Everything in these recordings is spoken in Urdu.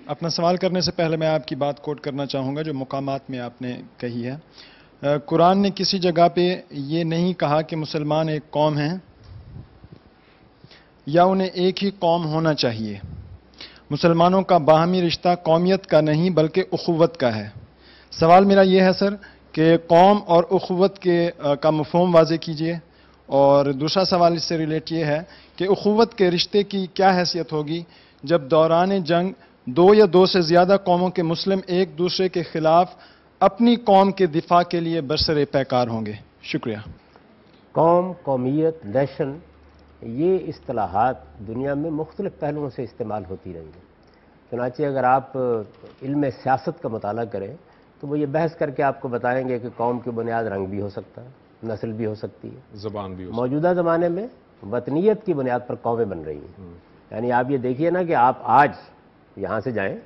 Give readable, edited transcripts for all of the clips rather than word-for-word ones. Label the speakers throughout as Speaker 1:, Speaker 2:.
Speaker 1: اپنا سوال کرنے سے پہلے میں آپ کی بات کوٹ کرنا چاہوں گا جو مقامات میں آپ نے کہی ہے۔ قرآن نے کسی جگہ پہ یہ نہیں کہا کہ مسلمان ایک قوم ہیں یا انہیں ایک ہی قوم ہونا چاہیے۔ مسلمانوں کا باہمی رشتہ قومیت کا نہیں بلکہ اخوت کا ہے۔ سوال میرا یہ ہے سر کہ قوم اور اخوت کا مفہوم واضح کیجئے، اور دوسرا سوال اس سے ریلیٹ یہ ہے کہ اخوت کے رشتے کی کیا حیثیت ہوگی جب دوران جنگ دو یا دو سے زیادہ قوموں کے مسلم ایک دوسرے کے خلاف اپنی قوم کے دفاع کے لیے برسر پیکار ہوں گے؟ شکریہ۔
Speaker 2: قوم، قومیت، نیشن، یہ اصطلاحات دنیا میں مختلف پہلوؤں سے استعمال ہوتی رہی ہیں۔ چنانچہ اگر آپ علم سیاست کا مطالعہ کریں تو وہ یہ بحث کر کے آپ کو بتائیں گے کہ قوم کی بنیاد رنگ بھی ہو سکتا ہے، نسل بھی ہو سکتی ہے،
Speaker 3: زبان بھی ہو سکتی
Speaker 2: موجودہ زمانے میں وطنیت کی بنیاد پر قومیں بن رہی ہیں۔ یعنی آپ یہ دیکھیے نا کہ آپ آج یہاں سے جائیں،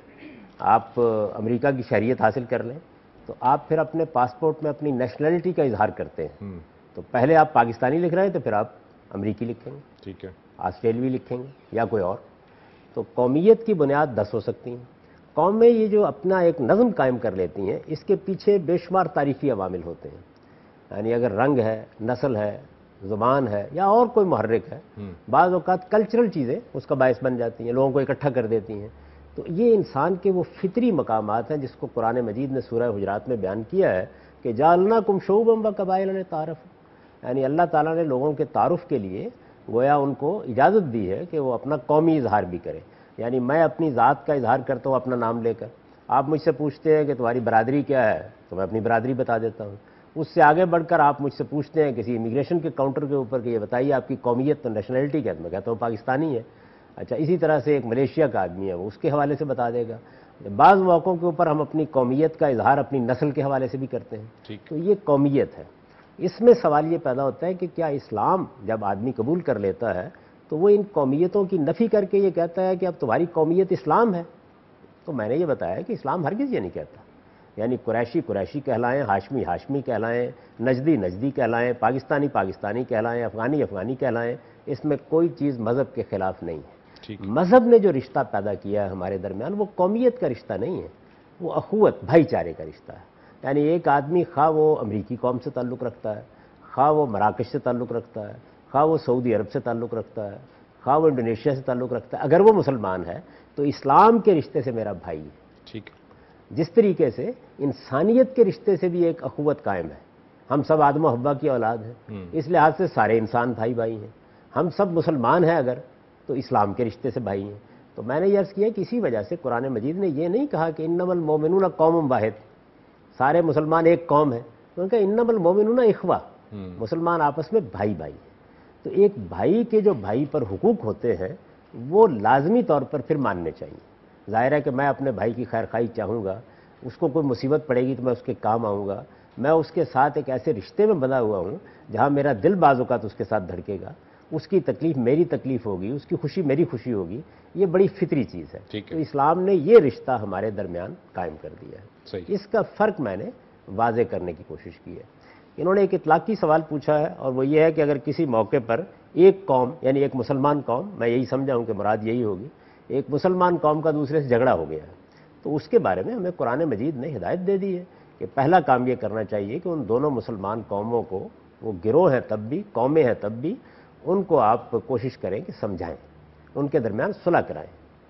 Speaker 2: آپ امریکہ کی شہریت حاصل کر لیں تو آپ پھر اپنے پاسپورٹ میں اپنی نیشنلٹی کا اظہار کرتے ہیں۔ تو پہلے آپ پاکستانی لکھ رہے ہیں تو پھر آپ امریکی لکھیں گے،
Speaker 3: ٹھیک ہے،
Speaker 2: آسٹریلوی لکھیں گے یا کوئی اور۔ تو قومیت کی بنیاد 10 ہو سکتی ہیں۔ قومیں یہ جو اپنا ایک نظم قائم کر لیتی ہیں، اس کے پیچھے بے شمار تاریخی عوامل ہوتے ہیں۔ یعنی اگر رنگ ہے، نسل ہے، زبان ہے یا اور کوئی محرک ہے، بعض اوقات کلچرل چیزیں اس کا باعث بن جاتی ہیں، لوگوں کو اکٹھا کر دیتی ہیں۔ تو یہ انسان کے وہ فطری مقامات ہیں جس کو قرآن مجید نے سورہ حجرات میں بیان کیا ہے کہ جعلناکم شعوبا وقبائل لتعارفوا، یعنی اللہ تعالیٰ نے لوگوں کے تعارف کے لیے گویا ان کو اجازت دی ہے کہ وہ اپنا قومی اظہار بھی کریں۔ یعنی میں اپنی ذات کا اظہار کرتا ہوں اپنا نام لے کر، آپ مجھ سے پوچھتے ہیں کہ تمہاری برادری کیا ہے تو میں اپنی برادری بتا دیتا ہوں۔ اس سے آگے بڑھ کر آپ مجھ سے پوچھتے ہیں کسی امیگریشن کے کاؤنٹر کے اوپر کہ یہ بتائیے آپ کی قومیت تو نیشنلٹی کیا ہے، میں کہتا ہوں پاکستانی ہے۔ اچھا، اسی طرح سے ایک ملیشیا کا آدمی ہے، وہ اس کے حوالے سے بتا دے گا۔ بعض موقعوں کے اوپر ہم اپنی قومیت کا اظہار اپنی نسل کے حوالے سے بھی کرتے ہیں۔ تو یہ قومیت ہے۔ اس میں سوال یہ پیدا ہوتا ہے کہ کیا اسلام جب آدمی قبول کر لیتا ہے تو وہ ان قومیتوں کی نفی کر کے یہ کہتا ہے کہ اب تمہاری قومیت اسلام ہے؟ تو میں نے یہ بتایا کہ اسلام ہرگز یہ نہیں کہتا۔ یعنی قریشی قریشی کہلائیں، ہاشمی ہاشمی کہلائیں، نجدی نجدی کہلائیں، پاکستانی پاکستانی کہلائیں، افغانی افغانی کہلائیں، اس میں کوئی چیز مذہب کے خلاف نہیں ہے۔ مذہب نے جو رشتہ پیدا کیا ہے ہمارے درمیان وہ قومیت کا رشتہ نہیں ہے، وہ اخوت، بھائی چارے کا رشتہ ہے۔ یعنی ایک آدمی خواہ وہ امریکی قوم سے تعلق رکھتا ہے، خواہ وہ مراکش سے تعلق رکھتا ہے، خواہ وہ سعودی عرب سے تعلق رکھتا ہے، خواہ وہ انڈونیشیا سے تعلق رکھتا ہے، اگر وہ مسلمان ہے تو اسلام کے رشتے سے میرا بھائی ہے۔
Speaker 3: ٹھیک ہے۔
Speaker 2: جس طریقے سے انسانیت کے رشتے سے بھی ایک اخوت قائم ہے، ہم سب آدم و حوا کی اولاد ہیں، اس لحاظ سے سارے انسان بھائی بھائی ہیں۔ ہم سب مسلمان ہیں اگر تو اسلام کے رشتے سے بھائی ہیں۔ تو میں نے یہ عرض کیا کہ اسی وجہ سے قرآن مجید نے یہ نہیں کہا کہ انما المؤمنون قوم واحد، سارے مسلمان ایک قوم ہے، کیونکہ انما المؤمنون اخوہ، مسلمان آپس میں بھائی بھائی ہیں۔ تو ایک بھائی کے جو بھائی پر حقوق ہوتے ہیں وہ لازمی طور پر پھر ماننے چاہیے۔ ظاہر ہے کہ میں اپنے بھائی کی خیر خواہی چاہوں گا، اس کو کوئی مصیبت پڑے گی تو میں اس کے کام آؤں گا، میں اس کے ساتھ ایک ایسے رشتے میں بندھا ہوا ہوں جہاں میرا دل بعض اوقات اس کے ساتھ دھڑکے گا، اس کی تکلیف میری تکلیف ہوگی، اس کی خوشی میری خوشی ہوگی، یہ بڑی فطری چیز ہے۔ تو اسلام نے یہ رشتہ ہمارے درمیان قائم کر دیا ہے۔ اس کا فرق میں نے واضح کرنے کی کوشش کی ہے۔ انہوں نے ایک اطلاقی سوال پوچھا ہے اور وہ یہ ہے کہ اگر کسی موقع پر ایک قوم یعنی ایک مسلمان قوم، میں یہی سمجھا ہوں کہ مراد یہی ہوگی، ایک مسلمان قوم کا دوسرے سے جھگڑا ہو گیا ہے تو اس کے بارے میں ہمیں قرآن مجید نے ہدایت دے دی ہے کہ پہلا کام یہ کرنا چاہیے کہ ان دونوں مسلمان قوموں کو، وہ گروہ ہیں تب بھی، قومیں ہیں تب بھی، ان کو آپ کوشش کریں کہ سمجھائیں، ان کے درمیان صلح کرائیں۔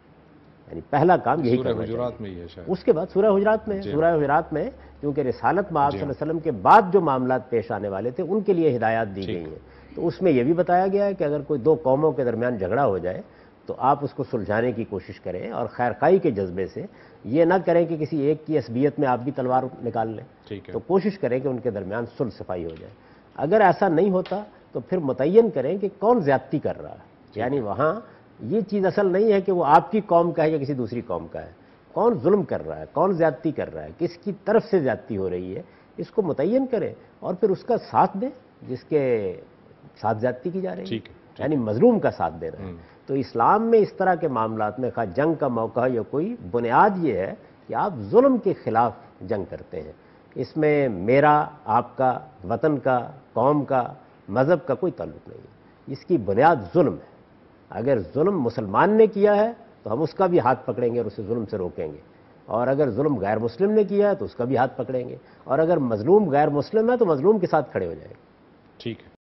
Speaker 2: یعنی پہلا کام یہی کرنا چاہیے۔ اس کے بعد سورہ حجرات میں سورہ حجرات میں کیونکہ رسالت میں آپ صلی اللہ علیہ وسلم کے بعد جو معاملات پیش آنے والے تھے ان کے لیے ہدایات دی گئی ہیں، تو اس میں یہ بھی بتایا گیا ہے کہ اگر کوئی دو قوموں کے درمیان جھگڑا ہو جائے تو آپ اس کو سلجھانے کی کوشش کریں اور خیر خواہی کے جذبے سے، یہ نہ کریں کہ کسی ایک کی عصبیت میں آپ بھی تلوار نکال لیں، تو کوشش کریں کہ ان کے درمیان صلح صفائی ہو جائے۔ اگر ایسا نہیں ہوتا تو پھر متعین کریں کہ کون زیادتی کر رہا ہے۔ یعنی وہاں یہ چیز اصل نہیں ہے کہ وہ آپ کی قوم کا ہے یا کسی دوسری قوم کا ہے، کون ظلم کر رہا ہے، کون زیادتی کر رہا ہے، کس کی طرف سے زیادتی ہو رہی ہے، اس کو متعین کریں اور پھر اس کا ساتھ دیں جس کے ساتھ زیادتی کی جا رہی ہے، یعنی مظلوم کا ساتھ دینا ہے۔ تو اسلام میں اس طرح کے معاملات میں خواہ جنگ کا موقع یا کوئی، بنیاد یہ ہے کہ آپ ظلم کے خلاف جنگ کرتے ہیں۔ اس میں میرا، آپ کا، وطن کا، قوم کا، مذہب کا کوئی تعلق نہیں ہے، اس کی بنیاد ظلم ہے۔ اگر ظلم مسلمان نے کیا ہے تو ہم اس کا بھی ہاتھ پکڑیں گے اور اسے ظلم سے روکیں گے، اور اگر ظلم غیر مسلم نے کیا ہے تو اس کا بھی ہاتھ پکڑیں گے، اور اگر مظلوم غیر مسلم ہے تو مظلوم کے ساتھ کھڑے ہو جائیں گے۔
Speaker 3: ٹھیک ہے۔